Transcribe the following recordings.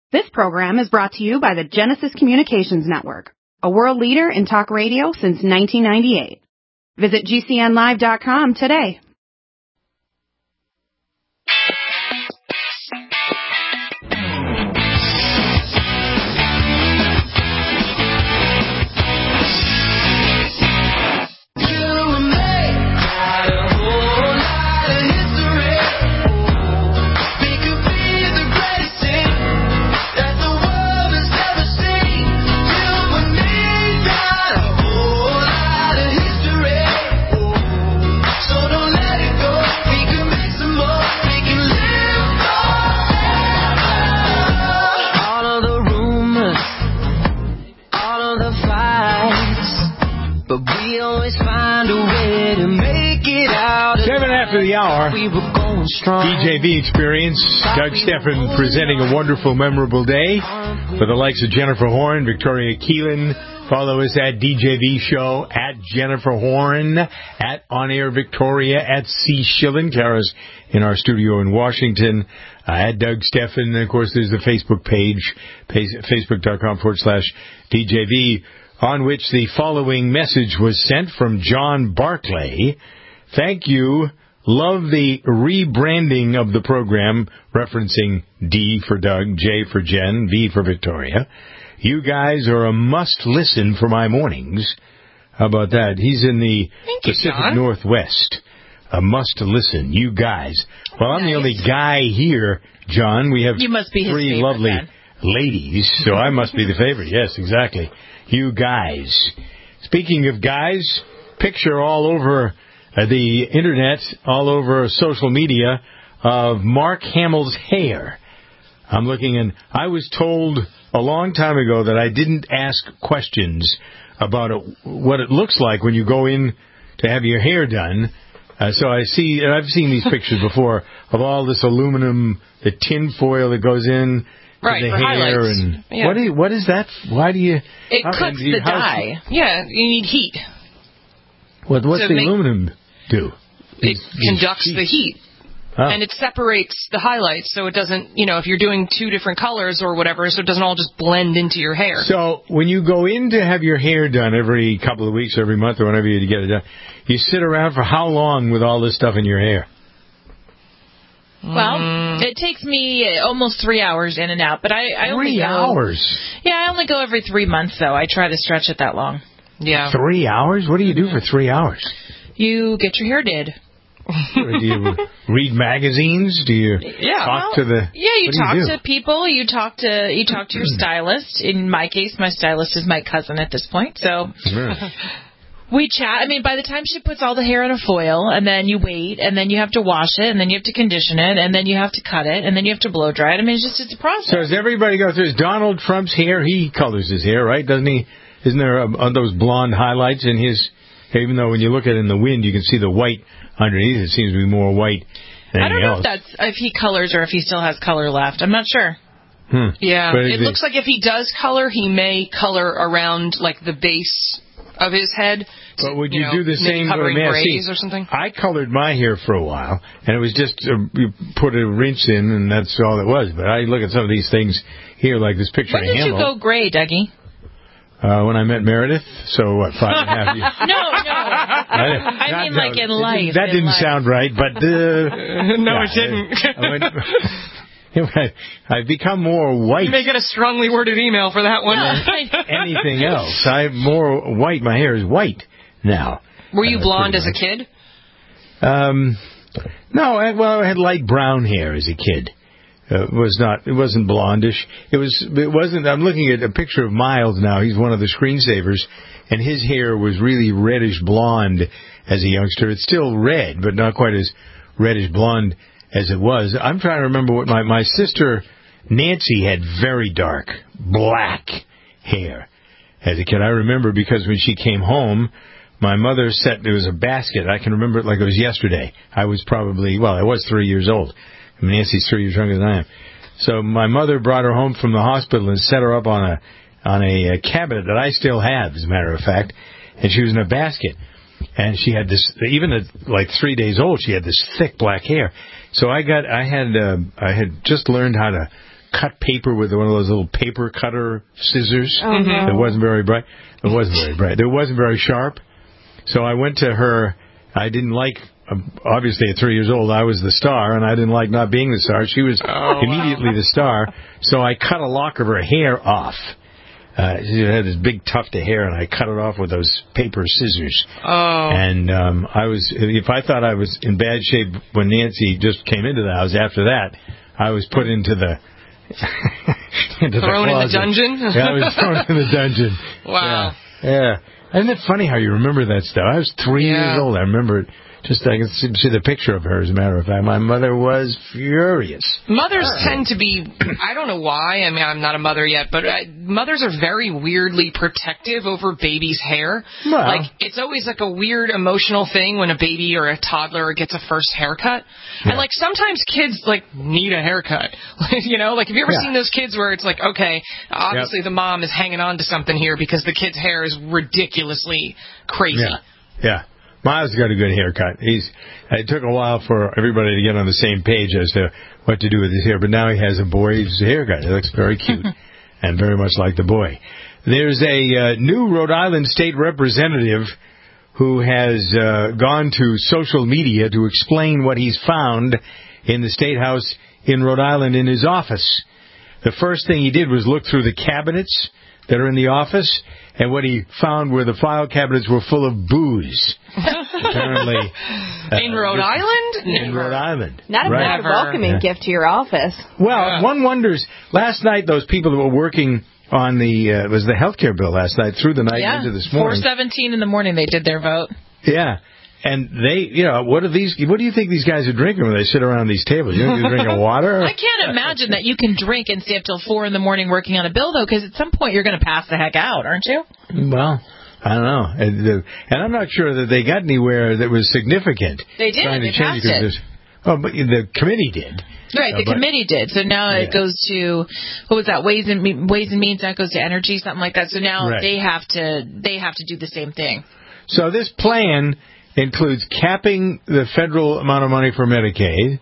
This program is brought to you by the Genesis Communications Network, a world leader in talk radio since 1998. Visit GCNlive.com today. After the hour, DJV Experience, Doug Stephan presenting a wonderful, memorable day for the likes of Jennifer Horn, Victoria Keelan. Follow us at DJV Show, at Jennifer Horn, at On Air Victoria, at C. Schillen. Kara's in our studio in Washington, at Doug Stephan. And of course, there's the Facebook page, facebook.com/DJV, on which the following message was sent from John Barclay. Thank you. Love the rebranding of the program, referencing D for Doug, J for Jen, V for Victoria. You guys are a must-listen for my mornings. How about that? He's in the Pacific Northwest. A must-listen. You guys. Well, I'm the only guy here, John. We have three lovely ladies, so I must be the favorite. Yes, exactly. You guys. Speaking of guys, picture all over the internet, all over social media, of Mark Hamill's hair. I'm looking, and I was told a long time ago that I didn't ask questions about what it looks like when you go in to have your hair done. So I've seen these pictures before of all this aluminum, the tin foil that goes in to the hair. Highlights. And what is that? Why do you? It cooks the dye. Yeah, you need heat. What's the aluminum do? It conducts the heat. Oh. And it separates the highlights, so it doesn't, if you're doing two different colors or whatever, so it doesn't all just blend into your hair. So when you go in to have your hair done every couple of weeks, every month, or whenever you get it done, you sit around for how long with all this stuff in your hair? Well, it takes me almost 3 hours in and out, but I only go... 3 hours? Yeah, I only go every 3 months, though. I try to stretch it that long. Yeah. 3 hours? What do you do for 3 hours? You get your hair did. Do you read magazines? Do you talk to the... Yeah, you talk to people. You talk to your stylist. In my case, my stylist is my cousin at this point. So we chat. I mean, by the time she puts all the hair in a foil, and then you wait, and then you have to wash it, and then you have to condition it, and then you have to cut it, and then you have to blow dry it. I mean, it's a process. So does everybody go through? Is Donald Trump's hair? He colors his hair, right? Doesn't he? Isn't there those blonde highlights in his... Even though when you look at it in the wind, you can see the white underneath. It seems to be more white than anything else. I don't know if he colors or if he still has color left. I'm not sure. Yeah, it looks like if he does color, he may color around like the base of his head. But would you do the same covering braids or something? I colored my hair for a while, and it was just you put a rinse in, and that's all it was. But I look at some of these things here, like this picture of Hamill. When did you go gray, Dougie? When I met Meredith, so what, 5.5 years? No. I mean, like in life. That didn't sound right, but... No, it didn't. I've become more white. You may get a strongly worded email for that one. Anything else. I'm more white. My hair is white now. Were you blonde as a kid? No, I had light brown hair as a kid. It wasn't blondish. It wasn't. I'm looking at a picture of Miles now. He's one of the screensavers, and his hair was really reddish blonde as a youngster. It's still red, but not quite as reddish blonde as it was. I'm trying to remember what my sister Nancy had very dark black hair as a kid. I remember because when she came home, my mother there was a basket. I can remember it like it was yesterday. I was 3 years old. Nancy's 3 years younger than I am. So my mother brought her home from the hospital and set her up on a cabinet that I still have, as a matter of fact. And she was in a basket. And she had this, even at like 3 days old, she had this thick black hair. So I had just learned how to cut paper with one of those little paper cutter scissors. Mm-hmm. It wasn't very bright. It wasn't very bright. It wasn't very sharp. So I went to her. I didn't like, obviously at 3 years old, I was the star, and I didn't like not being the star. She was immediately the star. So I cut a lock of her hair off. She had this big tuft of hair, and I cut it off with those paper scissors. Oh. And if I thought I was in bad shape when Nancy just came into the house, after that, I was put into the thrown in the dungeon? Yeah, I was thrown in the dungeon. Wow. Yeah. Isn't it funny how you remember that stuff? I was 3 years old. I remember it. Just I can see the picture of her, as a matter of fact. My mother was furious. Mothers tend to be, I don't know why, I mean, I'm not a mother yet, but mothers are very weirdly protective over baby's hair. Well, like, it's always like a weird emotional thing when a baby or a toddler gets a first haircut. Yeah. And, like, sometimes kids, like, need a haircut. You know, like, have you ever seen those kids where it's like, okay, obviously the mom is hanging on to something here because the kid's hair is ridiculously crazy. Yeah. Miles got a good haircut. It took a while for everybody to get on the same page as to what to do with his hair, but now he has a boy's haircut. It looks very cute and very much like the boy. There's a new Rhode Island state representative who has gone to social media to explain what he's found in the State House in Rhode Island in his office. The first thing he did was look through the cabinets that are in the office, and what he found were the file cabinets were full of booze. Apparently. In Rhode Island? In Rhode Island. Not a bad welcoming gift to your office. Well, one wonders, last night those people that were working on was the health care bill last night, through the night into this morning. 4:17 in the morning they did their vote. Yeah. And they, what do you think these guys are drinking when they sit around these tables? You think they're drinking water? I can't imagine that you can drink and stay up till 4 in the morning working on a bill, though, because at some point you're going to pass the heck out, aren't you? Well, I don't know. And I'm not sure that they got anywhere that was significant. They did. They passed it. Oh, but the committee did. Right, the committee did. So now it goes to, what was that, Ways and Means, that goes to Energy, something like that. So now they have to do the same thing. So this plan includes capping the federal amount of money for Medicaid,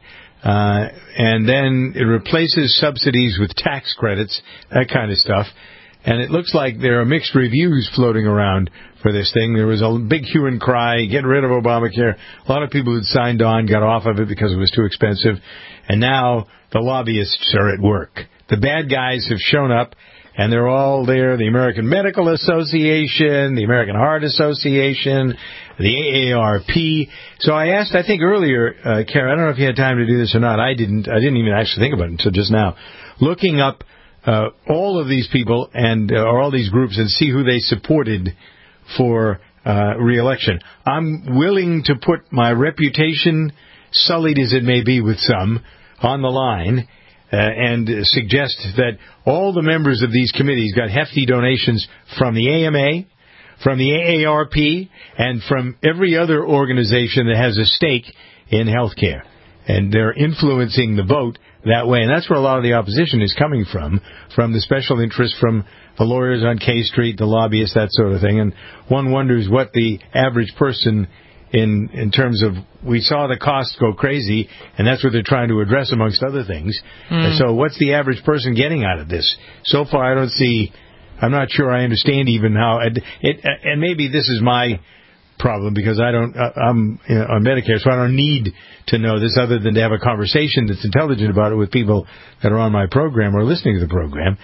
and then it replaces subsidies with tax credits, that kind of stuff. And it looks like there are mixed reviews floating around for this thing. There was a big hue and cry, get rid of Obamacare. A lot of people who'd signed on got off of it because it was too expensive. And now the lobbyists are at work. The bad guys have shown up, and they're all there. The American Medical Association, the American Heart Association, the AARP. So I asked, I think earlier, Kara, I don't know if you had time to do this or not. I didn't even actually think about it until just now. Looking up all of these people and or all these groups and see who they supported for re-election. I'm willing to put my reputation, sullied as it may be with some, on the line and suggest that all the members of these committees got hefty donations from the AMA, from the AARP, and from every other organization that has a stake in health care. And they're influencing the vote that way. And that's where a lot of the opposition is coming from the special interests, from the lawyers on K Street, the lobbyists, that sort of thing. And one wonders what the average person in terms of, we saw the costs go crazy, and that's what they're trying to address amongst other things. And so what's the average person getting out of this? So far, I'm not sure I understand even how, and maybe this is my problem because I'm on Medicare, so I don't need to know this other than to have a conversation that's intelligent about it with people that are on my program or listening to the program.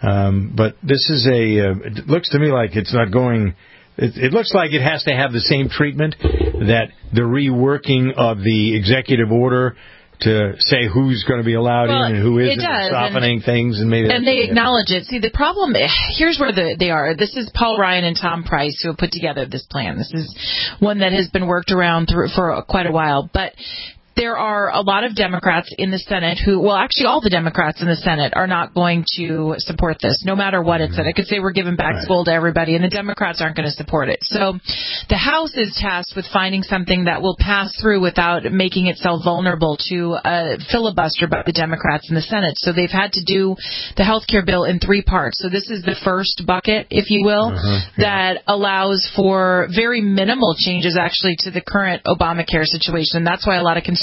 But this is it looks to me like it's not going. It looks like it has to have the same treatment, that the reworking of the executive order to say who's going to be allowed in and who isn't, softening things, and maybe. And they acknowledge it. See, the problem, here's where they are. This is Paul Ryan and Tom Price who have put together this plan. This is one that has been worked around for quite a while, but there are a lot of Democrats in the Senate actually all the Democrats in the Senate are not going to support this, no matter what it said. I could say we're giving back school to everybody, and the Democrats aren't going to support it. So the House is tasked with finding something that will pass through without making itself vulnerable to a filibuster by the Democrats in the Senate. So they've had to do the health care bill in 3 parts. So this is the first bucket, if you will, that allows for very minimal changes, actually, to the current Obamacare situation. And that's why a lot of conservatives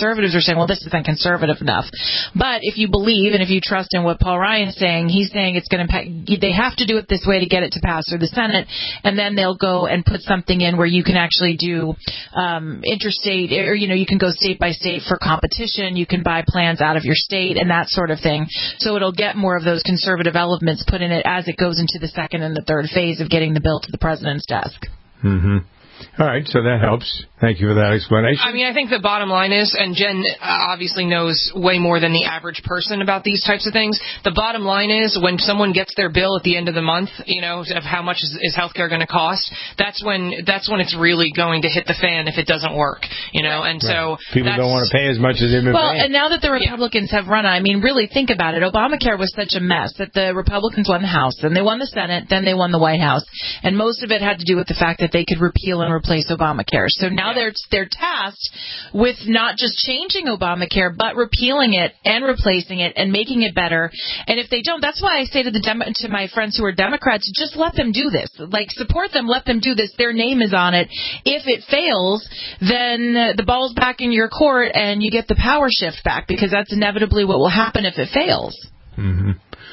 conservatives are saying, well, this isn't conservative enough. But if you believe and if you trust in what Paul Ryan's saying, he's saying it's going to they have to do it this way to get it to pass through the Senate, and then they'll go and put something in where you can actually do interstate, or you can go state by state for competition. You can buy plans out of your state and that sort of thing. So it'll get more of those conservative elements put in it as it goes into the second and the third phase of getting the bill to the president's desk. Mm-hmm. All right, so that helps. Thank you for that explanation. I mean, I think the bottom line is, and Jen obviously knows way more than the average person about these types of things, the bottom line is when someone gets their bill at the end of the month, of how much is healthcare going to cost, that's when it's really going to hit the fan if it doesn't work, and so people don't want to pay as much as they've been paying. And now that the Republicans have run, I mean, really think about it. Obamacare was such a mess that the Republicans won the House, then they won the Senate, then they won the White House, and most of it had to do with the fact that they could repeal and replace Obamacare. So now they're tasked with not just changing Obamacare, but repealing it and replacing it and making it better. And if they don't, that's why I say to my friends who are Democrats, just let them do this. Like, support them, let them do this. Their name is on it. If it fails, then the ball's back in your court and you get the power shift back, because that's inevitably what will happen if it fails. Mm-hmm.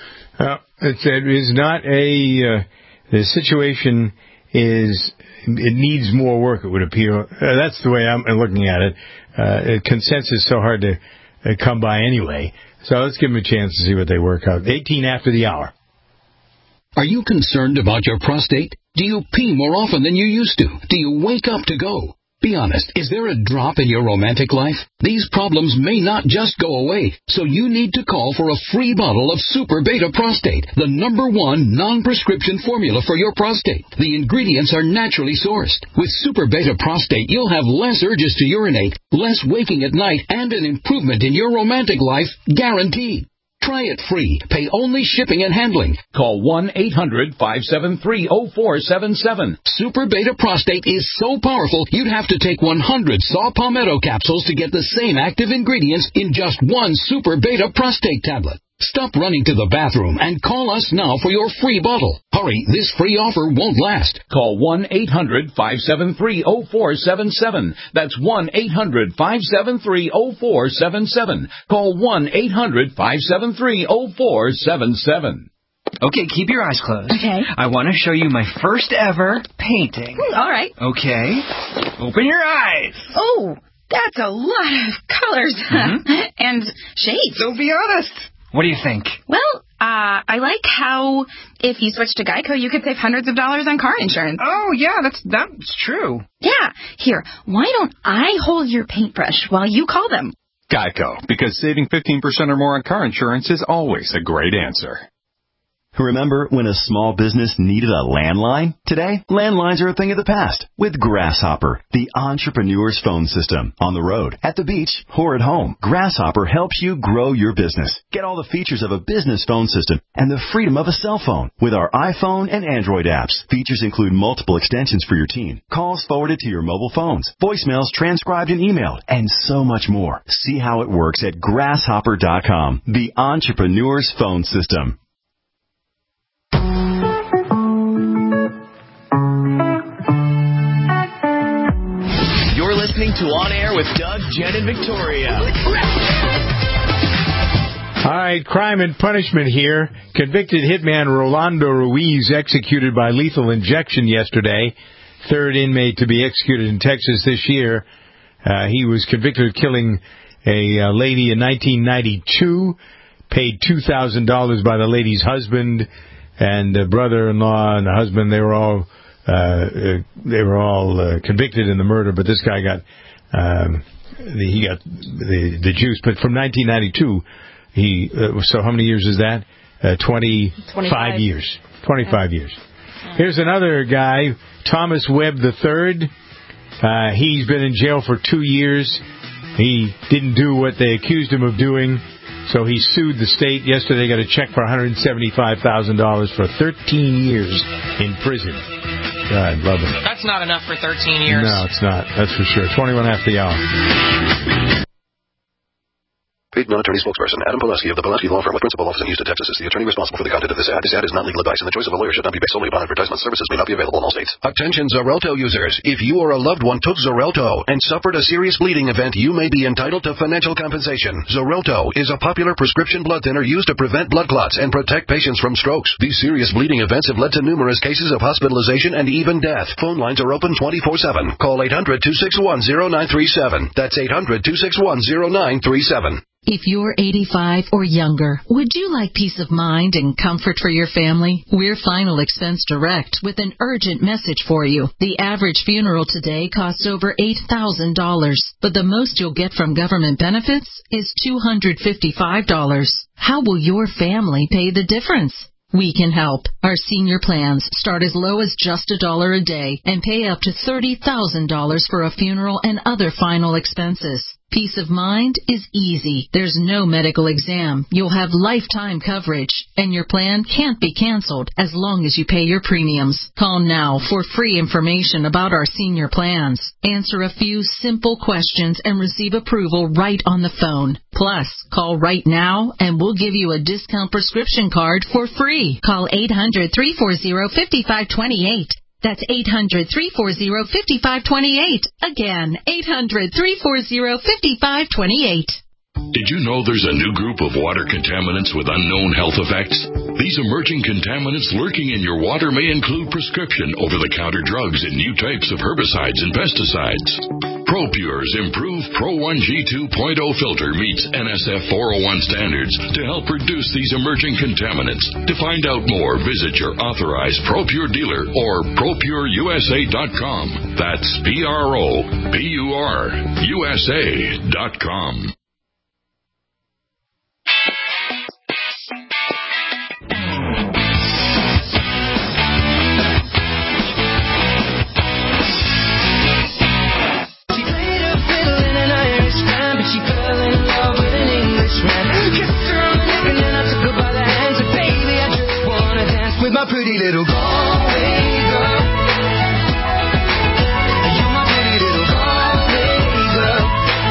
It is not the situation is... It needs more work, it would appear. That's the way I'm looking at it. Consensus is so hard to come by anyway. So let's give them a chance to see what they work out. 18 after the hour. Are you concerned about your prostate? Do you pee more often than you used to? Do you wake up to go? Be honest, is there a drop in your romantic life? These problems may not just go away, so you need to call for a free bottle of Super Beta Prostate, the #1 non-prescription formula for your prostate. The ingredients are naturally sourced. With Super Beta Prostate, you'll have less urges to urinate, less waking at night, and an improvement in your romantic life, guaranteed. Try it free. Pay only shipping and handling. Call 1-800-573-0477. Super Beta Prostate is so powerful, you'd have to take 100 Saw Palmetto capsules to get the same active ingredients in just one Super Beta Prostate tablet. Stop running to the bathroom and call us now for your free bottle. Hurry, this free offer won't last. Call 1-800-573-0477. That's 1-800-573-0477. Call 1-800-573-0477. Okay, keep your eyes closed. Okay. I want to show you my first ever painting. All right. Okay. Open your eyes. Oh, that's a lot of colors and shades. So be honest. What do you think? Well, I like how if you switch to Geico, you could save hundreds of dollars on car insurance. Oh, yeah, that's true. Yeah. Here, why don't I hold your paintbrush while you call them? Geico, because saving 15% or more on car insurance is always a great answer. Remember when a small business needed a landline? Today, landlines are a thing of the past with Grasshopper, the entrepreneur's phone system. On the road, at the beach, or at home, Grasshopper helps you grow your business. Get all the features of a business phone system and the freedom of a cell phone with our iPhone and Android apps. Features include multiple extensions for your team, calls forwarded to your mobile phones, voicemails transcribed and emailed, and so much more. See how it works at Grasshopper.com, the entrepreneur's phone system. You're listening to On Air with Doug, Jen, and Victoria. All right, crime and punishment here. Convicted hitman Rolando Ruiz executed by lethal injection yesterday. Third inmate to be executed in Texas this year. He was convicted of killing a lady in 1992. Paid $2,000 by the lady's husband and brother-in-law and the husband. They were all convicted in the murder, but this guy got the juice. But from 1992, so how many years is that? 25 years. 25 years. Here's another guy, Thomas Webb III. He's been in jail for 2 years. He didn't do what they accused him of doing, so he sued the state. Yesterday, got a check for $175,000 for 13 years in prison. God, love him. That's not enough for 13 years. No, it's not. That's for sure. 21 after the hour. Paid non-attorney spokesperson Adam Pulaski of the Pulaski Law Firm with principal office in Houston, Texas is the attorney responsible for the content of this ad. This ad is not legal advice, and the choice of a lawyer should not be based solely upon advertisement. Services may not be available in all states. Attention Xarelto users. If you or a loved one took Xarelto and suffered a serious bleeding event, you may be entitled to financial compensation. Xarelto is a popular prescription blood thinner used to prevent blood clots and protect patients from strokes. These serious bleeding events have led to numerous cases of hospitalization and even death. Phone lines are open 24/7. Call 800-261-0937. That's 800-261-0937. If you're 85 or younger, would you like peace of mind and comfort for your family? We're Final Expense Direct with an urgent message for you. The average funeral today costs over $8,000, but the most you'll get from government benefits is $255. How will your family pay the difference? We can help. Our senior plans start as low as just $1 a day and pay up to $30,000 for a funeral and other final expenses. Peace of mind is easy. There's no medical exam. You'll have lifetime coverage, and your plan can't be canceled as long as you pay your premiums. Call now for free information about our senior plans. Answer a few simple questions and receive approval right on the phone. Plus, call right now and we'll give you a discount prescription card for free. Call 800-340-5528. That's 800-340-5528. Again, 800-340-5528. Did you know there's a new group of water contaminants with unknown health effects? These emerging contaminants lurking in your water may include prescription over-the-counter drugs and new types of herbicides and pesticides. ProPure's improved Pro-1 G 2.0 filter meets NSF 401 standards to help reduce these emerging contaminants. To find out more, visit your authorized ProPure dealer or ProPureUSA.com. That's ProPureUSA.com. With my pretty little Galway girl. You're my pretty little Galway girl.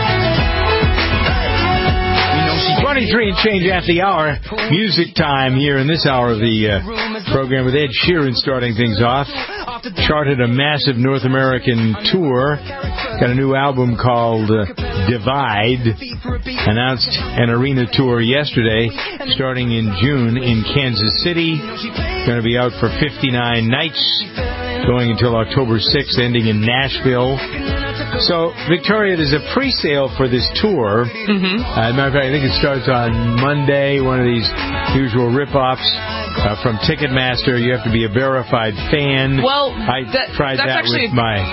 You know she 23 and change after the hour. Music time here in this hour of the program with Ed Sheeran starting things off. Charted a massive North American tour. Got a new album called Divide. Announced an arena tour yesterday, starting in June in Kansas City. Going to be out for 59 nights, going until October 6th, ending in Nashville. So, Victoria, there's a pre-sale for this tour. Matter of fact, I think it starts on Monday, one of these usual rip-offs. From Ticketmaster, you have to be a verified fan. Well, I tried that with my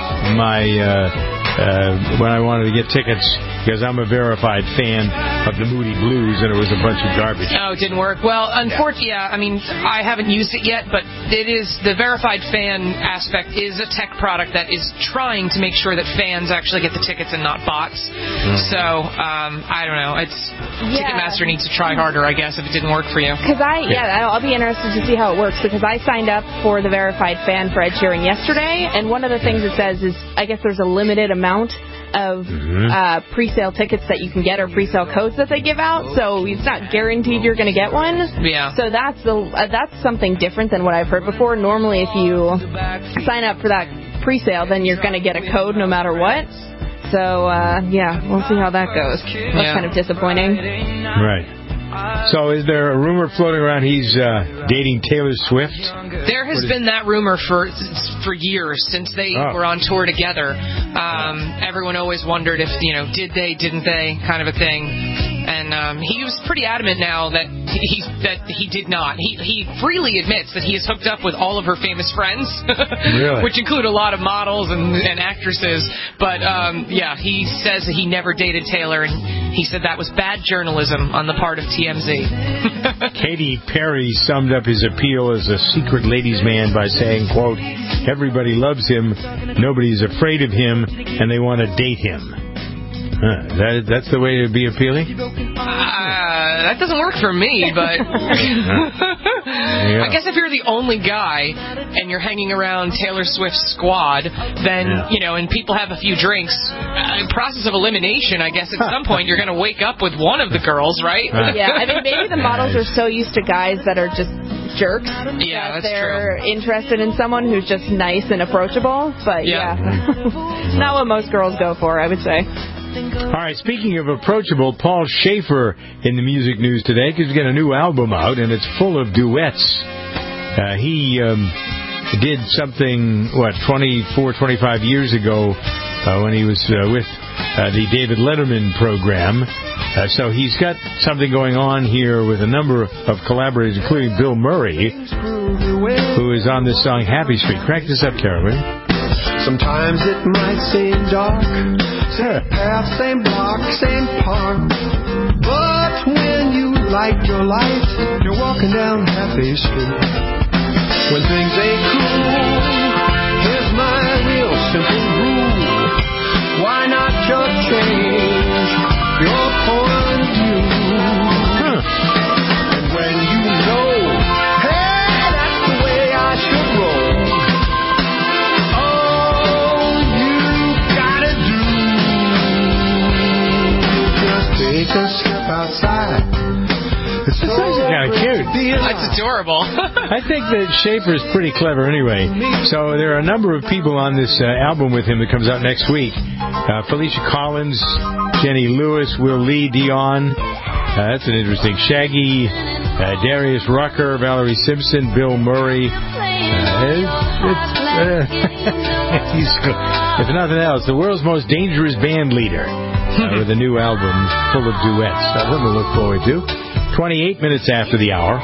when I wanted to get tickets, because I'm a verified fan of the Moody Blues, and it was a bunch of garbage. Oh, it didn't work. Well, unfortunately, yeah, I mean, I haven't used it yet, but it is the verified fan aspect is a tech product that is trying to make sure that fans actually get the tickets and not bots. So, I don't know. Ticketmaster needs to try harder, I guess, if it didn't work for you. Because I'll be interested to see how it works, because I signed up for the verified fan for Ed Sheeran yesterday, and one of the things it says is, I guess there's a limited amount of pre-sale tickets that you can get, or pre-sale codes that they give out, so it's not guaranteed you're going to get one. Yeah. So that's something different than what I've heard before. Normally, if you sign up for that pre-sale, then you're going to get a code no matter what. So, we'll see how that goes. That's kind of disappointing. Right. So is there a rumor floating around he's dating Taylor Swift? There has been that rumor for years, since they were on tour together. Everyone always wondered if, did they, didn't they, kind of a thing. And he was pretty adamant now that he did not. He freely admits that he is hooked up with all of her famous friends, really? Which include a lot of models and actresses. But, he says that he never dated Taylor, and he said that was bad journalism on the part of TMZ. Katy Perry summed up his appeal as a secret ladies' man by saying, quote, "Everybody loves him, nobody's afraid of him, and they want to date him." That's the way to be appealing? That doesn't work for me, but... Yeah. I guess if you're the only guy and you're hanging around Taylor Swift's squad, then, and people have a few drinks, process of elimination, I guess at some point you're going to wake up with one of the girls, right? Yeah, I mean, maybe the models are so used to guys that are just jerks. Yeah, that that's they're interested in someone who's just nice and approachable. But not what most girls go for, I would say. All right, speaking of approachable, Paul Schaefer in the music news today because he's got a new album out and it's full of duets. He did something, 24, 25 years ago when he was with the David Letterman program. So he's got something going on here with a number of collaborators, including Bill Murray, who is on this song Happy Street. Crank this up, Carolyn. Sometimes it might seem dark, same path, same block, same park. But when you light your light, you're walking down Happy Street. When things ain't cool, here's my real simple rule. Why not just change your point of view? And when you know, hey, that's the way I should roll. Take a step outside. It's kind of cute. That's adorable. I think that Schaefer's pretty clever anyway. So there are a number of people on this album with him that comes out next week. Felicia Collins, Jenny Lewis, Will Lee, Dion. That's an interesting. Shaggy, Darius Rucker, Valerie Simpson, Bill Murray. If nothing else, the world's most dangerous band leader. With a new album full of duets. Something to look forward to. 28 minutes after the hour.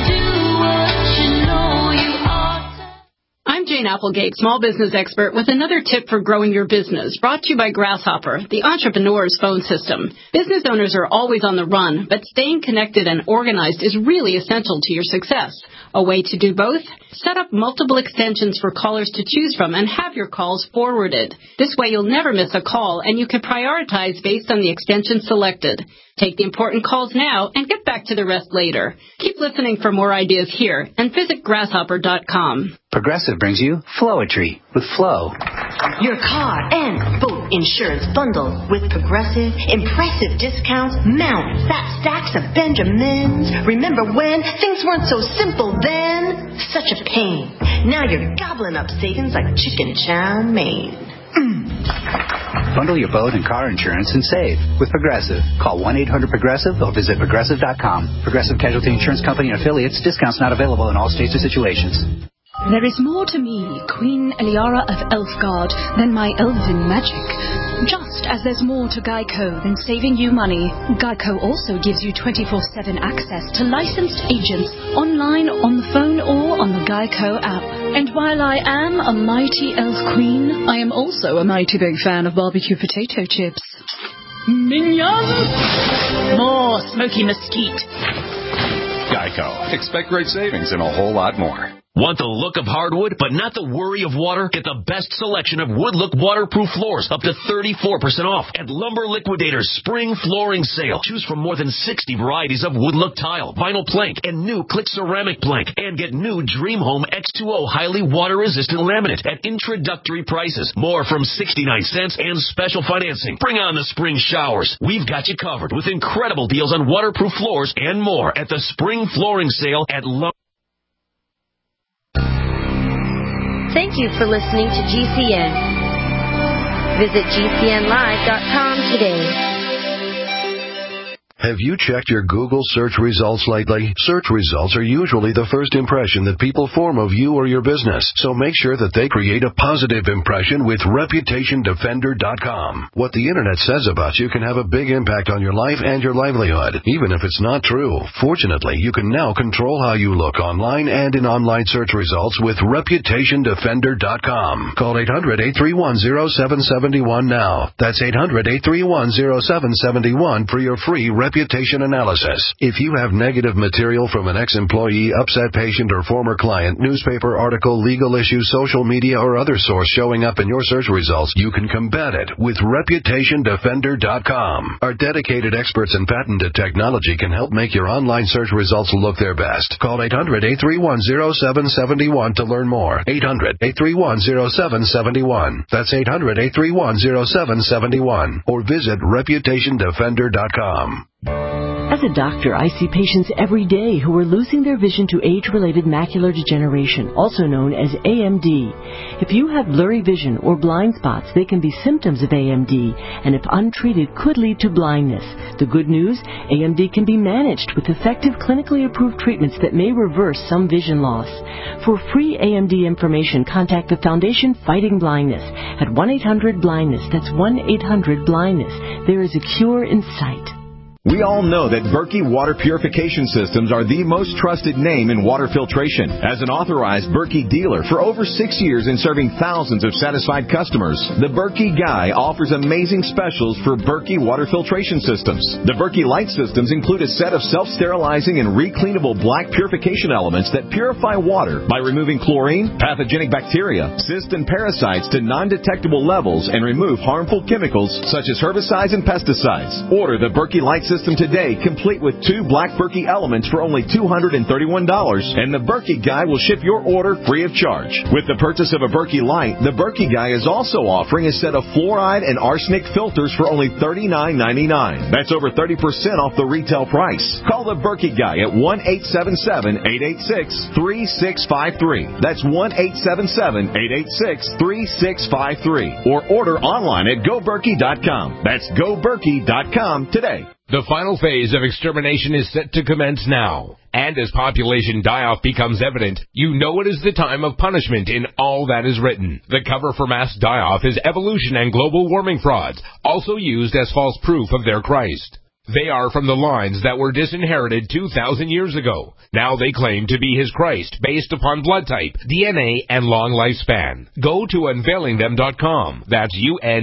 I'm Jane Applegate, small business expert, with another tip for growing your business, brought to you by Grasshopper, the entrepreneur's phone system. Business owners are always on the run, but staying connected and organized is really essential to your success. A way to do both? Set up multiple extensions for callers to choose from and have your calls forwarded. This way you'll never miss a call and you can prioritize based on the extension selected. Take the important calls now and get back to the rest later. Keep listening for more ideas here and visit grasshopper.com. Progressive brings you Flowetry with Flow. Your car and boat insurance bundle with Progressive. Impressive discounts, mount fat stacks of Benjamins. Remember when things weren't so simple then? Such a pain. Now you're gobbling up savings like chicken chow mein. Bundle your boat and car insurance and save with Progressive. Call 1-800-PROGRESSIVE or visit Progressive.com. Progressive Casualty Insurance Company and affiliates. Discounts not available in all states or situations. There is more to me, Queen Eliara of Elfgard, than my elven magic. Just as there's more to Geico than saving you money, Geico also gives you 24/7 access to licensed agents online, on the phone, or on the Geico app. And while I am a mighty elf queen, I am also a mighty big fan of barbecue potato chips. Minions! More smoky mesquite. Geico. Expect great savings and a whole lot more. Want the look of hardwood, but not the worry of water? Get the best selection of Woodlook waterproof floors, up to 34% off at Lumber Liquidator's Spring Flooring Sale. Choose from more than 60 varieties of Woodlook tile, vinyl plank, and new Click ceramic plank. And get new Dream Home X2O highly water-resistant laminate at introductory prices. More from 69 cents and special financing. Bring on the spring showers. We've got you covered with incredible deals on waterproof floors and more at the Spring Flooring Sale at Lumber. Thank you for listening to GCN. Visit GCNlive.com today. Have you checked your Google search results lately? Search results are usually the first impression that people form of you or your business, so make sure that they create a positive impression with ReputationDefender.com. What the Internet says about you can have a big impact on your life and your livelihood, even if it's not true. Fortunately, you can now control how you look online and in online search results with ReputationDefender.com. Call 800-831-0771 now. That's 800-831-0771 for your free reputation analysis. If you have negative material from an ex-employee, upset patient, or former client, newspaper article, legal issue, social media, or other source showing up in your search results, you can combat it with ReputationDefender.com. Our dedicated experts in patented technology can help make your online search results look their best. Call 800-831-0771 to learn more. 800-831-0771. That's 800-831-0771. Or visit ReputationDefender.com. As a doctor, I see patients every day who are losing their vision to age-related macular degeneration, also known as AMD. If you have blurry vision or blind spots, they can be symptoms of AMD, and if untreated, could lead to blindness. The good news, AMD can be managed with effective clinically approved treatments that may reverse some vision loss. For free AMD information, contact the Foundation Fighting Blindness at 1-800-BLINDNESS. That's 1-800-BLINDNESS. There is a cure in sight. We all know that Berkey Water Purification Systems are the most trusted name in water filtration. As an authorized Berkey dealer for over 6 years and serving thousands of satisfied customers, the Berkey Guy offers amazing specials for Berkey Water Filtration Systems. The Berkey Light Systems include a set of self-sterilizing and recleanable black purification elements that purify water by removing chlorine, pathogenic bacteria, cysts, and parasites to non-detectable levels and remove harmful chemicals such as herbicides and pesticides. Order the Berkey Light System today, complete with 2 black Berkey elements for only $231, and the Berkey Guy will ship your order free of charge. With the purchase of a Berkey Light, the Berkey Guy is also offering a set of fluoride and arsenic filters for only $39.99. That's over 30% off the retail price. Call the Berkey Guy at 1-877-886-3653. That's 1-877-886-3653. Or order online at GoBerkey.com. That's GoBerkey.com today. The final phase of extermination is set to commence now. And as population die-off becomes evident, you know it is the time of punishment in all that is written. The cover for mass die-off is evolution and global warming frauds, also used as false proof of their Christ. They are from the lines that were disinherited 2,000 years ago. Now they claim to be his Christ, based upon blood type, DNA, and long lifespan. Go to unveilingthem.com. That's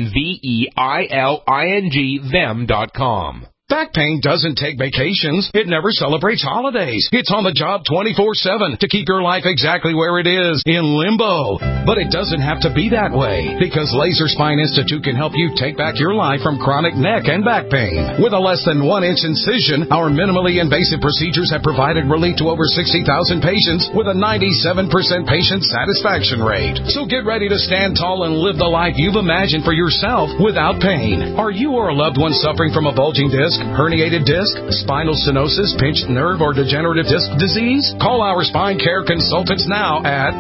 UNVEILING them.com. Back pain doesn't take vacations. It never celebrates holidays. It's on the job 24/7 to keep your life exactly where it is, in limbo. But it doesn't have to be that way, because Laser Spine Institute can help you take back your life from chronic neck and back pain. With a less than 1-inch incision, our minimally invasive procedures have provided relief to over 60,000 patients with a 97% patient satisfaction rate. So get ready to stand tall and live the life you've imagined for yourself without pain. Are you or a loved one suffering from a bulging disc, herniated disc, spinal stenosis, pinched nerve, or degenerative disc disease? Call our spine care consultants now at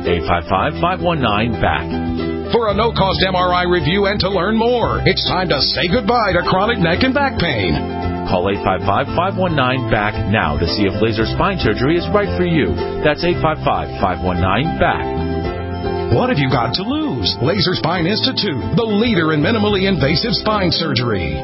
855-519-BACK. For a no-cost MRI review and to learn more. It's time to say goodbye to chronic neck and back pain. Call 855-519-BACK now to see if laser spine surgery is right for you. That's 855-519-BACK. What have you got to lose? Laser Spine Institute, the leader in minimally invasive spine surgery.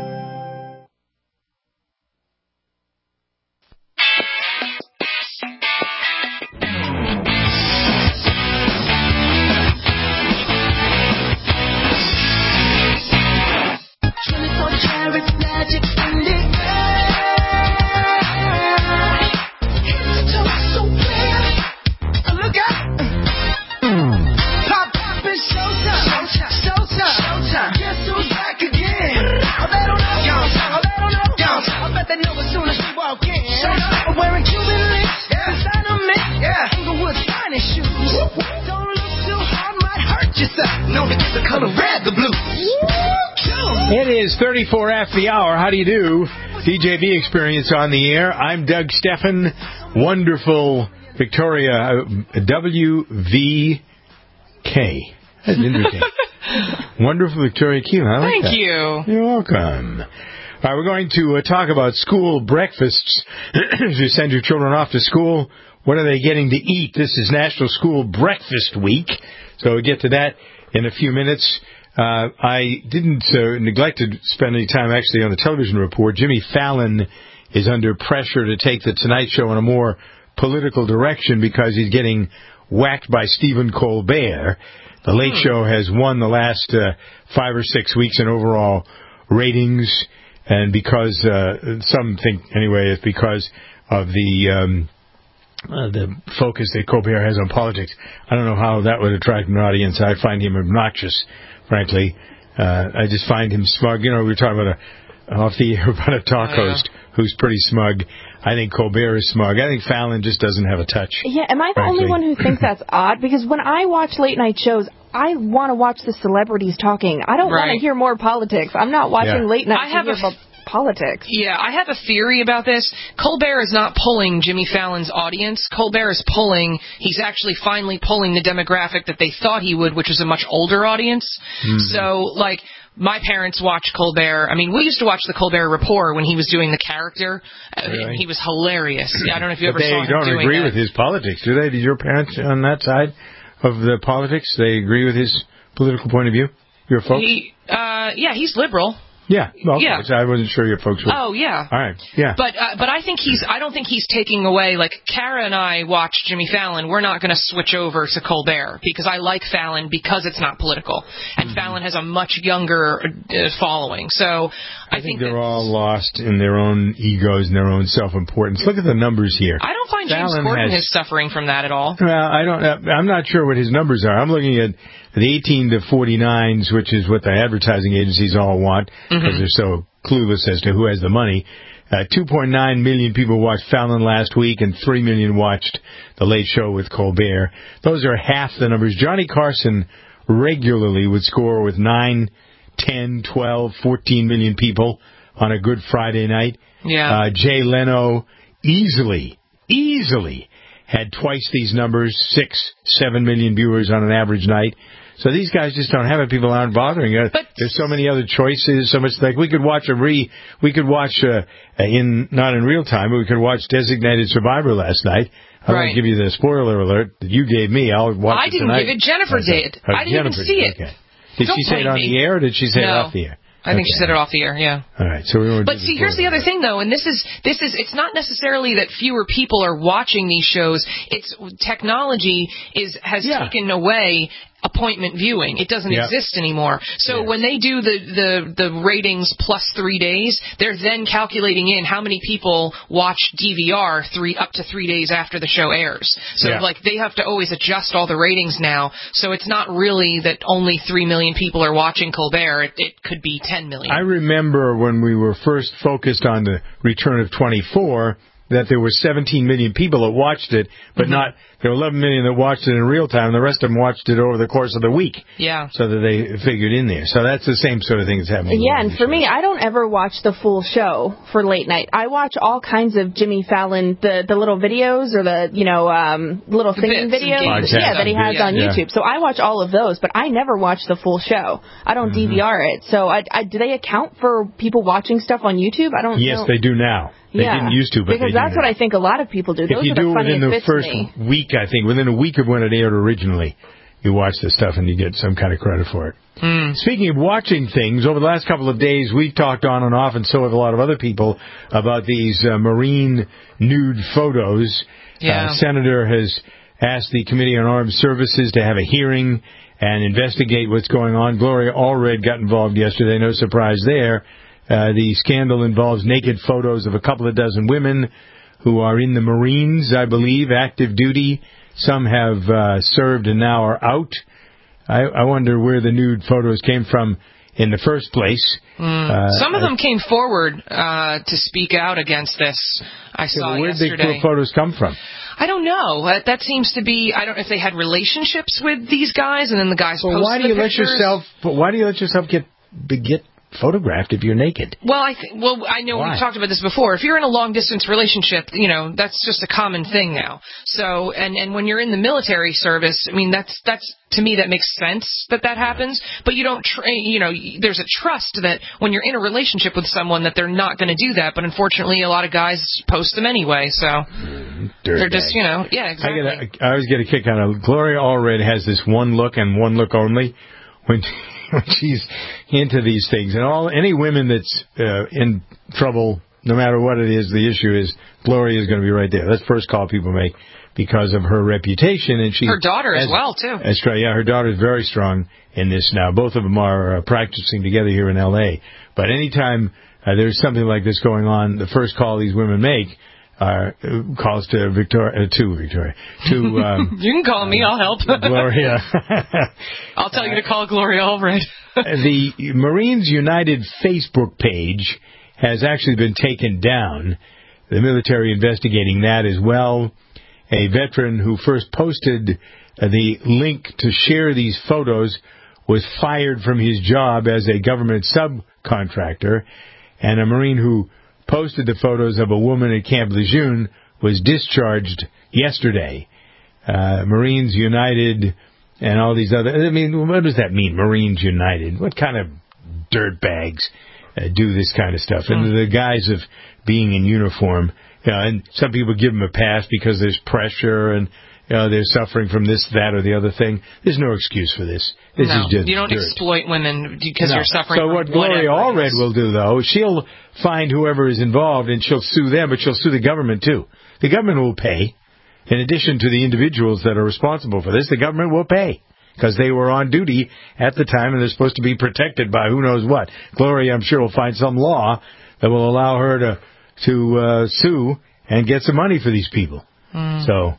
It is 34 after the hour. How do you do? DJB Experience on the air. I'm Doug Steffen. Wonderful Victoria WVK. That's interesting. Wonderful Victoria Keelan. I like that. Thank you. You're welcome. All right, we're going to talk about school breakfasts. As you send your children off to school, what are they getting to eat? This is National School Breakfast Week, so we'll get to that in a few minutes. I didn't neglect to spend any time actually on the television report. Jimmy Fallon is under pressure to take the Tonight Show in a more political direction because he's getting whacked by Stephen Colbert. The Late Show has won the last 5 or 6 weeks in overall ratings. and because some think anyway it's because of the focus that Colbert has on politics. I don't know how that would attract an audience. I find him obnoxious, frankly. I just find him smug. You know, we were talking about off the air about a talk host who's pretty smug. I think Colbert is smug. I think Fallon just doesn't have a touch. Yeah, am I the only one who thinks that's odd? Because when I watch late night shows, I want to watch the celebrities talking. I don't want to hear more politics. I'm not watching late night to hear about politics. Yeah, I have a theory about this. Colbert is not pulling Jimmy Fallon's audience. Colbert is he's actually finally pulling the demographic that they thought he would, which is a much older audience. Mm-hmm. So, like, my parents watched Colbert. I mean, we used to watch the Colbert Report when he was doing the character. Really? He was hilarious. I don't know if you ever saw him doing that. They don't agree with his politics, do they? Did your parents on that side of the politics, they agree with his political point of view? Your folks? Yeah, he's liberal. Yeah, well, yeah. I wasn't sure your folks were. Oh, yeah. All right, yeah. But I think I don't think he's taking away, like, Kara and I watch Jimmy Fallon. We're not going to switch over to Colbert because I like Fallon because it's not political. And Fallon has a much younger following. So I think they're all lost in their own egos and their own self-importance. Look at the numbers here. I don't find James Corden is suffering from that at all. Well, I'm not sure what his numbers are. I'm looking at the 18 to 49s, which is what the advertising agencies all want, because they're so clueless as to who has the money. 2.9 million people watched Fallon last week, and 3 million watched The Late Show with Colbert. Those are half the numbers. Johnny Carson regularly would score with 9, 10, 12, 14 million people on a Good Friday night. Yeah. Jay Leno easily had twice these numbers, 6, 7 million viewers on an average night. So these guys just don't have it. People aren't bothering. There's so many other choices. So much like we could watch not in real time, but we could watch Designated Survivor last night. I won't give you the spoiler alert that you gave me. I'll watch it tonight. I didn't give it. Jennifer did. I didn't even see it. Okay. Did she say it on the air or did she say it off the air? I think she said it off the air, yeah. All right. But see, here's the other thing, though, and this is it's not necessarily that fewer people are watching these shows. It's technology has taken away appointment viewing. It doesn't exist anymore. So when they do the ratings plus 3 days, they're then calculating in how many people watch DVR up to 3 days after the show airs. So like they have to always adjust all the ratings now. So it's not really that only 3 million people are watching Colbert. It could be 10 million. I remember when we were first focused on the return of 24 that there were 17 million people that watched it, but there were 11 million that watched it in real time, and the rest of them watched it over the course of the week. Yeah. So that they figured in there. So that's the same sort of thing that's happening. Yeah, and for me, I don't ever watch the full show for late night. I watch all kinds of Jimmy Fallon, the little videos or the, little singing videos that he has on YouTube. So I watch all of those, but I never watch the full show. I don't DVR it. So do they account for people watching stuff on YouTube? I don't know. Yes, they do now. They didn't used to, but because that's what I think a lot of people do. Those if you do it within the first week, I think, within a week of when it aired originally, you watch the stuff and you get some kind of credit for it. Speaking of watching things, over the last couple of days, we've talked on and off, and so have a lot of other people, about these marine nude photos. Yeah. Senator has asked the Committee on Armed Services to have a hearing and investigate what's going on. Gloria Allred got involved yesterday, no surprise there. The scandal involves naked photos of a couple of dozen women who are in the Marines, I believe, active duty. Some have served and now are out. I wonder where the nude photos came from in the first place. Some of them came forward to speak out against this. I saw yesterday. Where did the photos come from? I don't know. That seems to be. I don't know if they had relationships with these guys, and then the guys posted the pictures. Why do you let yourself get photographed if you're naked? Well, I know we've talked about this before. If you're in a long-distance relationship, that's just a common thing now. So, and when you're in the military service, I mean, that's to me, that makes sense that happens. But you don't, there's a trust that when you're in a relationship with someone that they're not going to do that. But unfortunately, a lot of guys post them anyway. So they're just, yeah, exactly. I always get a kick out of Gloria Allred has this one look and one look only when she's into these things. And any women that's in trouble, no matter what it is, the issue is Gloria is going to be right there. That's the first call people make because of her reputation. And her daughter as well, too. That's right. Yeah, her daughter is very strong in this now. Both of them are practicing together here in L.A. But anytime there's something like this going on. The first call these women make are calls to Victoria. You can call me. I'll help. Gloria. I'll tell you to call Gloria Allred. The Marines United Facebook page has actually been taken down. The military investigating that as well. A veteran who first posted the link to share these photos was fired from his job as a government subcontractor, and a Marine who posted the photos of a woman at Camp Lejeune was discharged yesterday. Marines United and all these other... I mean, what does that mean, Marines United? What kind of dirtbags do this kind of stuff? And the guise of being in uniform... and some people give them a pass because there's pressure and they're suffering from this, that, or the other thing. There's no excuse for this. This is just you don't dirt. exploit women because you're suffering So from what Gloria Allred will do, though, she'll find whoever is involved and she'll sue them, but she'll sue the government, too. The government will pay. In addition to the individuals that are responsible for this, the government will pay because they were on duty at the time and they're supposed to be protected by who knows what. Gloria, I'm sure, will find some law that will allow her to sue and get some money for these people. So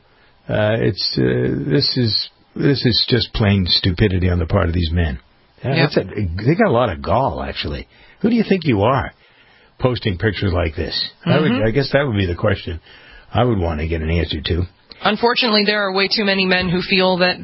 this is just plain stupidity on the part of these men. They got a lot of gall, actually. Who do you think you are, posting pictures like this? I guess that would be the question I would want to get an answer to. Unfortunately, there are way too many men who feel that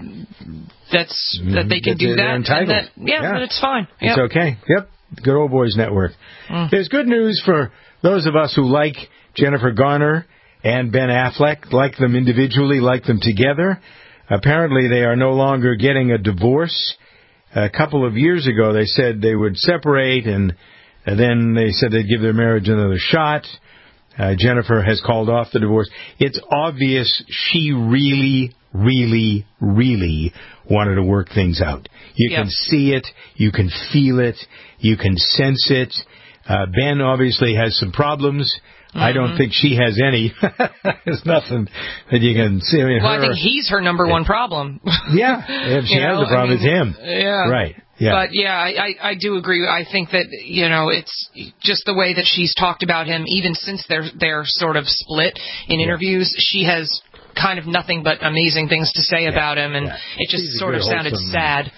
they can do that. Entitled. And that it's fine. It's okay. Yep. Good Old Boys Network. There's good news for those of us who like Jennifer Garner and Ben Affleck, like them individually, like them together. Apparently, they are no longer getting a divorce. A couple of years ago, they said they would separate, and then they said they'd give their marriage another shot. Jennifer has called off the divorce. It's obvious she really, really, really wanted to work things out. You can see it. You can feel it. You can sense it. Ben obviously has some problems. I don't think she has any. There's nothing that you can see. I think he's her number one problem. If she has a problem, it's him. Right. Yeah. But I do agree. I think that it's just the way that she's talked about him, even since they're sort of split in interviews. She has kind of nothing but amazing things to say about him, and it just sort of sounded sad.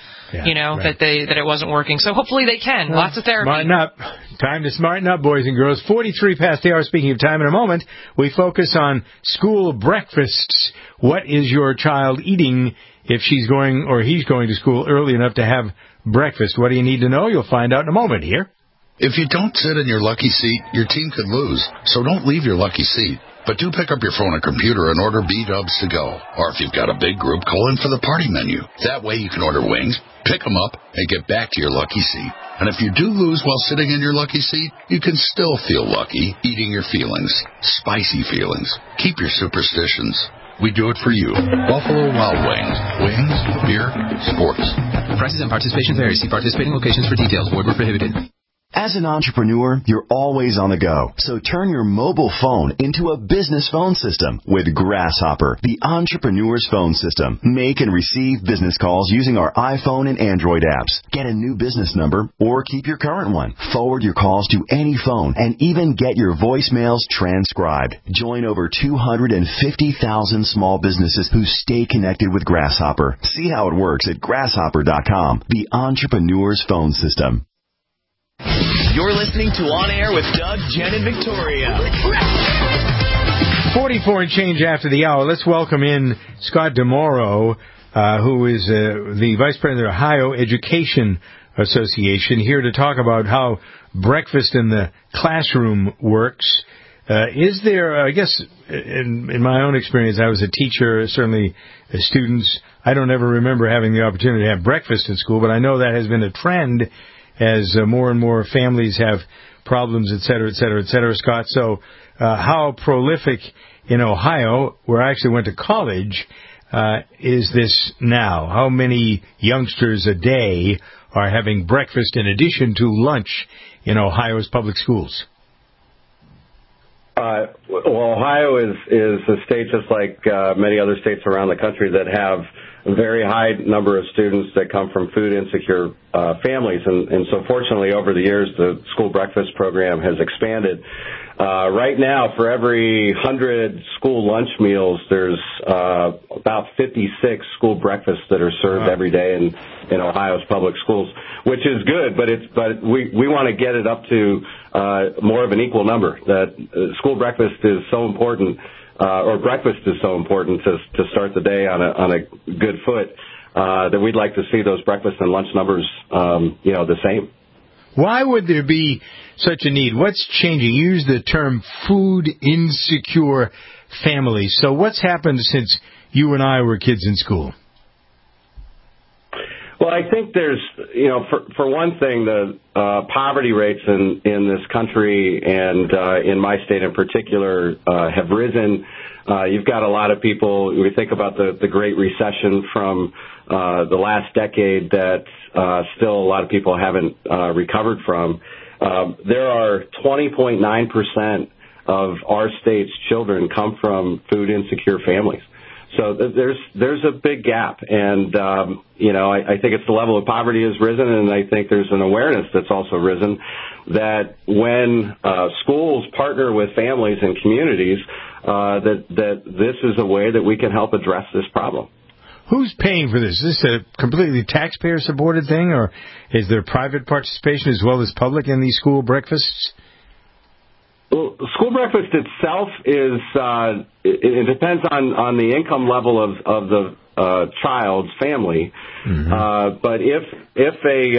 That it wasn't working. So hopefully they can. Lots of therapy. Smarten up. Time to smarten up, boys and girls. 43 past the hour. Speaking of time, in a moment, we focus on school breakfasts. What is your child eating if she's going or he's going to school early enough to have breakfast? What do you need to know? You'll find out in a moment here. If you don't sit in your lucky seat, your team could lose. So don't leave your lucky seat. But do pick up your phone or computer and order B-dubs to go. Or if you've got a big group, call in for the party menu. That way you can order wings, pick them up, and get back to your lucky seat. And if you do lose while sitting in your lucky seat, you can still feel lucky eating your feelings. Spicy feelings. Keep your superstitions. We do it for you. Buffalo Wild Wings. Wings, beer, sports. Prices and participation vary. See participating locations for details. Void where prohibited. As an entrepreneur, you're always on the go. So turn your mobile phone into a business phone system with Grasshopper, the entrepreneur's phone system. Make and receive business calls using our iPhone and Android apps. Get a new business number or keep your current one. Forward your calls to any phone and even get your voicemails transcribed. Join over 250,000 small businesses who stay connected with Grasshopper. See how it works at grasshopper.com, the entrepreneur's phone system. You're listening to On Air with Doug, Jen, and Victoria. 44 and change after the hour. Let's welcome in Scott DeMoro, who is the Vice President of the Ohio Education Association, here to talk about how breakfast in the classroom works. Is there, I guess, in my own experience, I was a teacher, certainly students, I don't ever remember having the opportunity to have breakfast in school, but I know that has been a trend as more and more families have problems, et cetera, et cetera, et cetera, Scott. So how prolific in Ohio, where I actually went to college, is this now? How many youngsters a day are having breakfast in addition to lunch in Ohio's public schools? Well, Ohio is a state just like many other states around the country that have a very high number of students that come from food insecure families. And so fortunately, over the years, the school breakfast program has expanded. Right now, for every 100 school lunch meals, there's about 56 school breakfasts that are served every day in Ohio's public schools, which is good, but we want to get it up to more of an equal number. That school breakfast is so important, or breakfast is so important to start the day on a good foot, that we'd like to see those breakfast and lunch numbers, the same. Why would there be such a need? What's changing? You use the term food insecure families. So what's happened since you and I were kids in school? Well, I think there's, for one thing, the poverty rates in this country and in my state in particular have risen. You've got a lot of people, we think about the Great Recession from the last decade that still a lot of people haven't recovered from. There are 20.9% of our state's children come from food insecure families. So there's a big gap, and I think it's the level of poverty has risen, and I think there's an awareness that's also risen that when schools partner with families and communities, that this is a way that we can help address this problem. Who's paying for this? Is this a completely taxpayer-supported thing, or is there private participation as well as public in these school breakfasts? Well, school breakfast itself is, it depends on the income level of the child's family. Mm-hmm. But if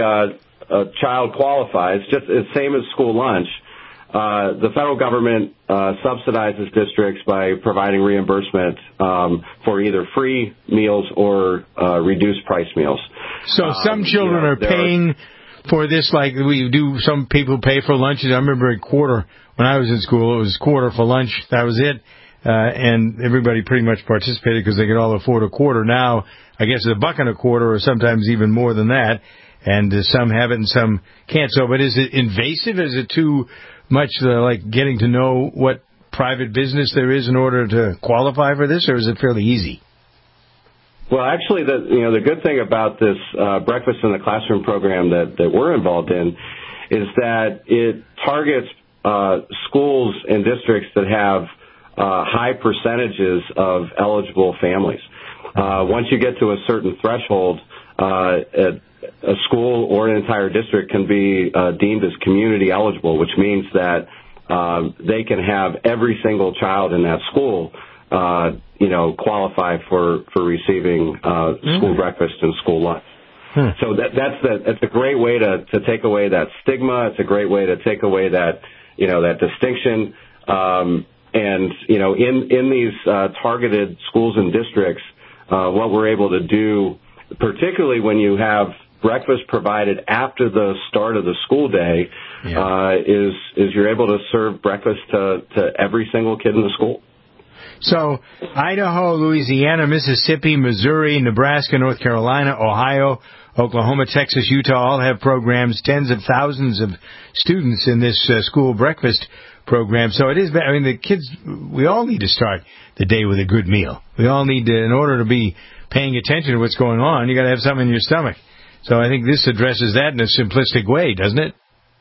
a child qualifies, just the same as school lunch, the federal government subsidizes districts by providing reimbursement for either free meals or reduced price meals. So some children are paying for this like we do. Some people pay for lunches. I remember a quarter when I was in school. It was quarter for lunch. That was it. And everybody pretty much participated because they could all afford a quarter. Now, I guess it's $1.25 or sometimes even more than that. And some have it and some can't. So, but is it invasive? Is it too much like getting to know what private business there is in order to qualify for this, or is it fairly easy? Well, actually, the good thing about this breakfast in the classroom program that we're involved in is that it targets schools and districts that have high percentages of eligible families. Once you get to a certain threshold, a school or an entire district can be deemed as community eligible, which means that they can have every single child in that school qualify for receiving school breakfast and school lunch. So that's a great way to take away that stigma. It's a great way to take away that distinction. And in these targeted schools and districts, what we're able to do, particularly when you have breakfast provided after the start of the school day, is you're able to serve breakfast to every single kid in the school. So Idaho, Louisiana, Mississippi, Missouri, Nebraska, North Carolina, Ohio, Oklahoma, Texas, Utah all have programs, tens of thousands of students in this school breakfast program. So it is, the kids, we all need to start the day with a good meal. We all need to, in order to be paying attention to what's going on, you got to have something in your stomach. So I think this addresses that in a simplistic way, doesn't it?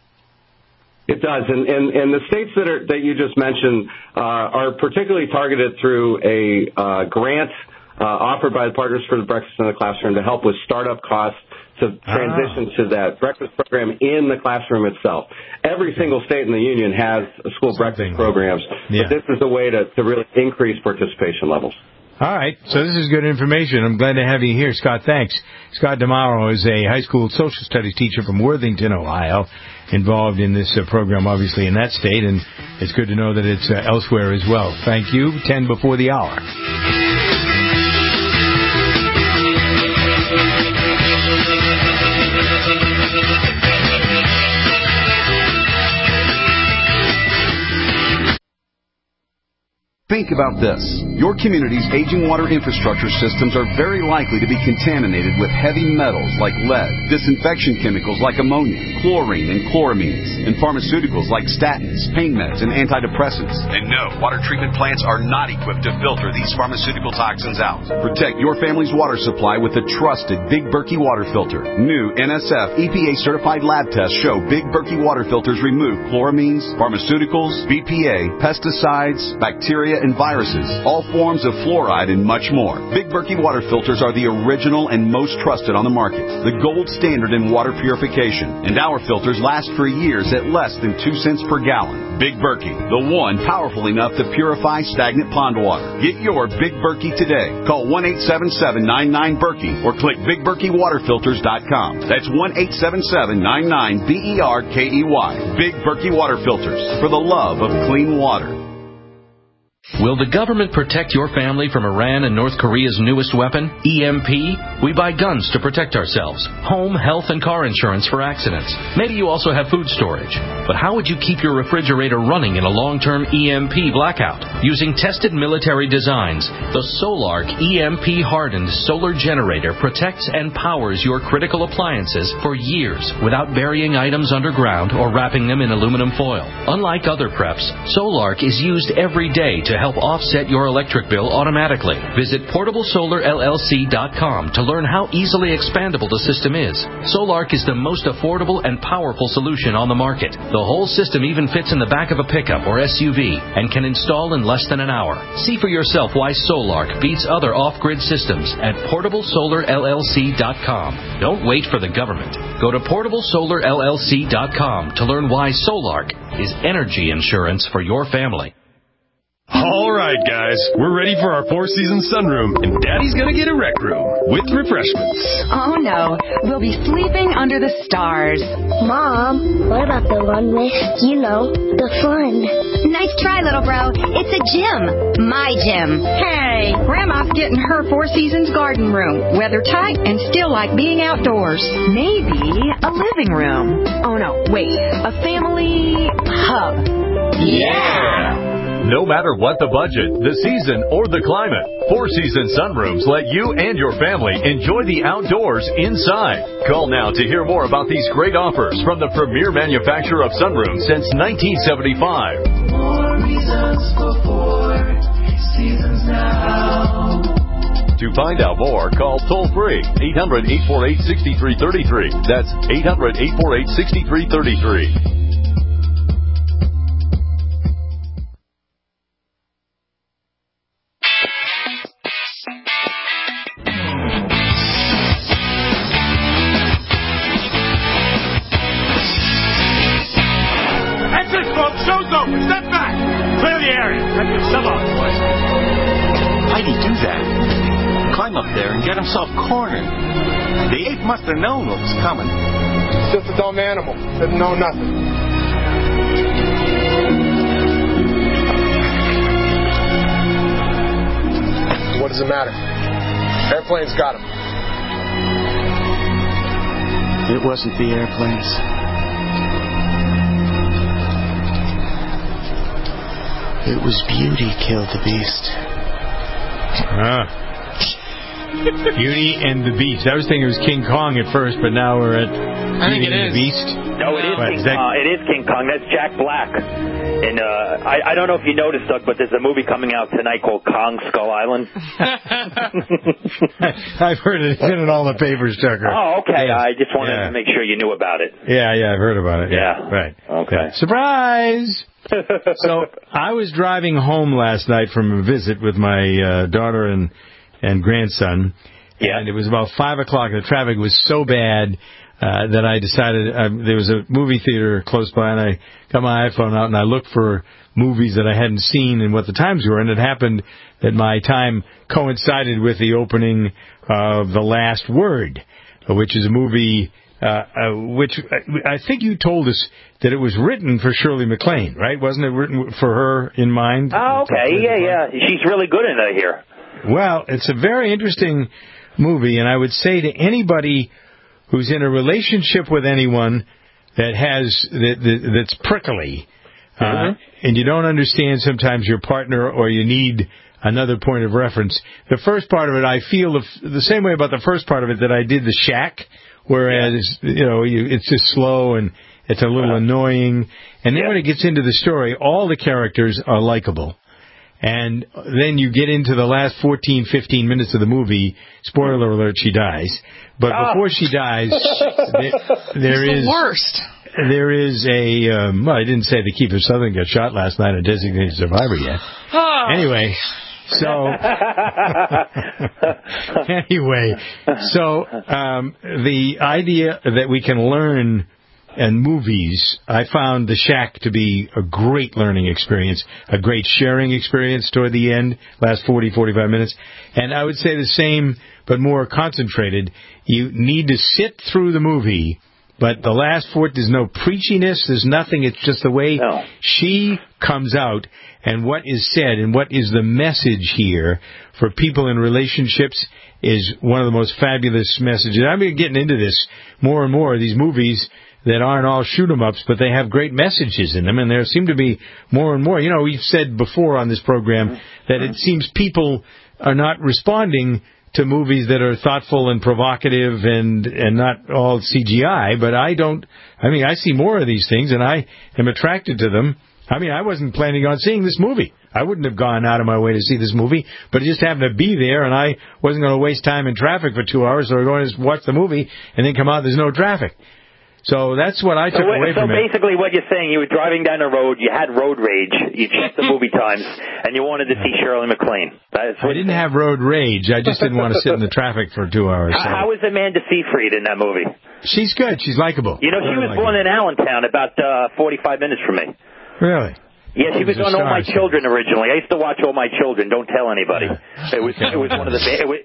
It does, and the states that you just mentioned are particularly targeted through a grant offered by the Partners for the Breakfast in the Classroom to help with startup costs to transition to that breakfast program in the classroom itself. Every single state in the union has school breakfast programs, but this is a way to really increase participation levels. All right, so this is good information. I'm glad to have you here, Scott. Thanks. Scott DeMauro is a high school social studies teacher from Worthington, Ohio, involved in this program, obviously, in that state, and it's good to know that it's elsewhere as well. Thank you. 10 before the hour. Think about this. Your community's aging water infrastructure systems are very likely to be contaminated with heavy metals like lead, disinfection chemicals like ammonia, chlorine and chloramines, and pharmaceuticals like statins, pain meds, and antidepressants. And no, water treatment plants are not equipped to filter these pharmaceutical toxins out. Protect your family's water supply with the trusted Big Berkey water filter. New NSF EPA-certified lab tests show Big Berkey water filters remove chloramines, pharmaceuticals, BPA, pesticides, bacteria, and viruses, all forms of fluoride, and much more. Big Berkey water filters are the original and most trusted on the market, the gold standard in water purification, and our filters last for years at less than 2 cents per gallon. Big Berkey, the one powerful enough to purify stagnant pond water. Get your Big Berkey today. Call 1-877-99-BERKEY or click BigBerkeyWaterFilters.com. That's 1-877-99-BERKEY. Big Berkey Water Filters, for the love of clean water. Will the government protect your family from Iran and North Korea's newest weapon, EMP? We buy guns to protect ourselves, home, health, and car insurance for accidents. Maybe you also have food storage. But how would you keep your refrigerator running in a long-term EMP blackout? Using tested military designs, the Solark EMP-hardened solar generator protects and powers your critical appliances for years without burying items underground or wrapping them in aluminum foil. Unlike other preps, Solark is used every day to help offset your electric bill automatically. Visit PortableSolarLLC.com to learn how easily expandable the system is. Solark is the most affordable and powerful solution on the market. The whole system even fits in the back of a pickup or SUV and can install in less than an hour. See for yourself why Solark beats other off-grid systems at PortableSolarLLC.com. Don't wait for the government. Go to PortableSolarLLC.com to learn why Solark is energy insurance for your family. All right, guys, we're ready for our Four Seasons sunroom, and Daddy's gonna get a rec room with refreshments. Oh, no. We'll be sleeping under the stars. Mom, what about the one with, the fun? Nice try, little bro. It's a gym. My gym. Hey, Grandma's getting her Four Seasons garden room. Weather tight and still like being outdoors. Maybe a living room. Oh, no, wait. A family hub. Yeah! No matter what the budget, the season, or the climate, Four Seasons sunrooms let you and your family enjoy the outdoors inside. Call now to hear more about these great offers from the premier manufacturer of sunrooms since 1975. More reasons for Four Seasons now. To find out more, call toll-free 800-848-6333. That's 800-848-6333. How'd he do that? Climb up there and get himself cornered. The ape must have known what was coming. Just a dumb animal. Didn't know nothing. What does it matter? Airplanes got him. It wasn't the airplanes. It was Beauty killed the beast. Beauty and the Beast. I was thinking it was King Kong at first, but now we're at Beauty and the Beast. No, it is King Kong. It is King Kong. That's Jack Black. And I don't know if you noticed, Doug, but there's a movie coming out tonight called Kong Skull Island. I've heard it. It's in all the papers, Tucker. Oh, okay. Yeah. I just wanted to make sure you knew about it. Yeah, I've heard about it. Yeah. Right. Okay. Yeah. Surprise! So I was driving home last night from a visit with my daughter and grandson, and it was about 5 o'clock. The traffic was so bad that I decided there was a movie theater close by, and I got my iPhone out and I looked for movies that I hadn't seen and what the times were, and it happened that my time coincided with the opening of The Last Word, which is a movie which I think you told us that it was written for Shirley MacLaine, right? Wasn't it written for her in mind? Oh, okay. Yeah. She's really good in it here. Well, it's a very interesting movie, and I would say to anybody who's in a relationship with anyone that's prickly, and you don't understand sometimes your partner, or you need another point of reference. The first part of it, I feel the same way about the first part of it that I did The Shack, whereas, it's just slow and it's a little annoying. And then when it gets into the story, all the characters are likable. And then you get into the last 14, 15 minutes of the movie. Spoiler alert, she dies. But before she dies, there is... the worst. There is a... well, I didn't say the Kiefer Sutherland got shot last night, a designated survivor yet. Anyway... So, the idea that we can learn in movies, I found The Shack to be a great learning experience, a great sharing experience toward the end, last 40, 45 minutes. And I would say the same, but more concentrated. You need to sit through the movie, but the last there's no preachiness, there's nothing, it's just the way she comes out and what is said and what is the message here for people in relationships is one of the most fabulous messages. I've been getting into this more and more, these movies that aren't all shoot-em-ups, but they have great messages in them, and there seem to be more and more. We've said before on this program that it seems people are not responding to movies that are thoughtful and provocative and not all CGI, but I see more of these things, and I am attracted to them. I wasn't planning on seeing this movie. I wouldn't have gone out of my way to see this movie, but it just happened to be there, and I wasn't going to waste time in traffic for 2 hours, so I'm going to watch the movie and then come out, there's no traffic. So that's what I took away from it. So basically what you're saying, you were driving down the road, you had road rage, you checked the movie times, and you wanted to see Shirley MacLaine. I didn't have road rage. I just didn't want to sit in the traffic for 2 hours. So. How was Amanda Seyfried in that movie? She's good. She's likable. She was born in Allentown, about 45 minutes from me. Really? Yeah, she was on All My Children originally. I used to watch All My Children. Don't tell anybody. It was one of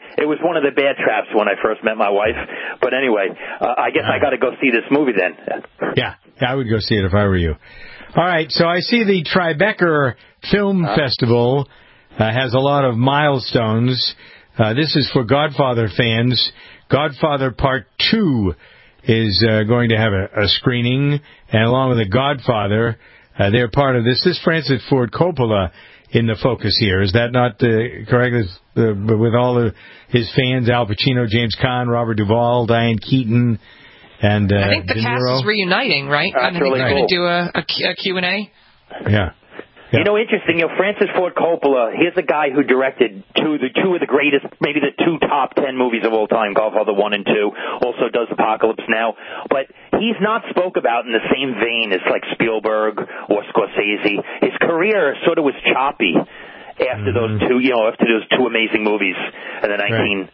the bad traps when I first met my wife. But anyway, I guess I got to go see this movie then. Yeah, I would go see it if I were you. All right, so I see the Tribeca Film Festival has a lot of milestones. This is for Godfather fans. Godfather Part 2 is going to have a screening, and along with The Godfather. They're part of this. This Francis Ford Coppola in the focus here. Is that not correct? With all of his fans, Al Pacino, James Caan, Robert Duvall, Diane Keaton, and I think the De cast Niro. is reuniting, right? That's I think really they're cool. going to do a Q&A. Yeah. Interesting. Francis Ford Coppola, here's a guy who directed two of the greatest, maybe the 2 top 10 movies of all time, Godfather 1 and 2, also does Apocalypse Now. But he's not spoke about in the same vein as like Spielberg or Scorsese. His career sort of was choppy after those two amazing movies in the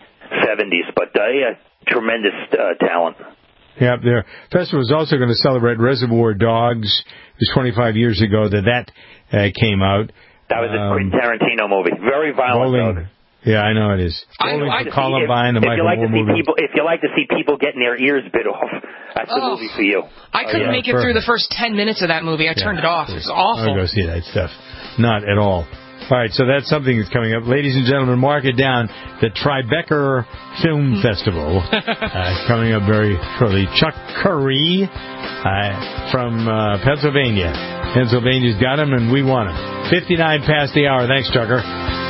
1970s. But tremendous talent. Yeah, their festival is also going to celebrate Reservoir Dogs. It was 25 years ago that came out. That was a Quentin Tarantino movie. Very violent. Yeah, I know it is. Columbine, the Michael Moore movie. If you like to see people getting their ears bit off, that's the movie for you. I couldn't make it through the first 10 minutes of that movie. I turned it off. It was awful. I'll go see that stuff. Not at all. All right, so that's something that's coming up. Ladies and gentlemen, mark it down. The Tribeca Film Festival coming up very shortly. Chuck Curry from Pennsylvania. Pennsylvania's got him, and we want him. 59 past the hour. Thanks, Chucker.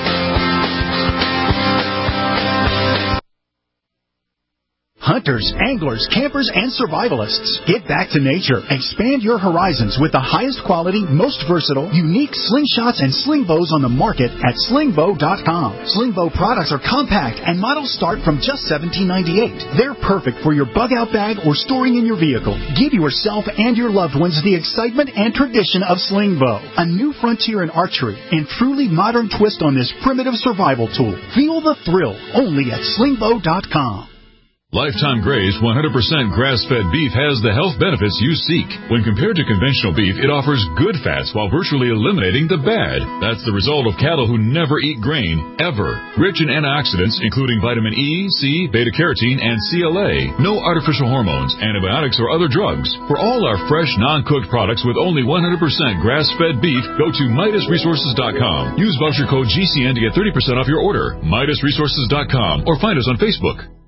Hunters, anglers, campers, and survivalists. Get back to nature. Expand your horizons with the highest quality, most versatile, unique slingshots and sling bows on the market at slingbow.com. Slingbow products are compact and models start from just $17.98. They're perfect for your bug-out bag or storing in your vehicle. Give yourself and your loved ones the excitement and tradition of Slingbow, a new frontier in archery and truly modern twist on this primitive survival tool. Feel the thrill only at slingbow.com. Lifetime Gray's 100% grass-fed beef has the health benefits you seek. When compared to conventional beef, it offers good fats while virtually eliminating the bad. That's the result of cattle who never eat grain, ever. Rich in antioxidants, including vitamin E, C, beta-carotene, and CLA. No artificial hormones, antibiotics, or other drugs. For all our fresh, non-cooked products with only 100% grass-fed beef, go to MidasResources.com. Use voucher code GCN to get 30% off your order. MidasResources.com or find us on Facebook.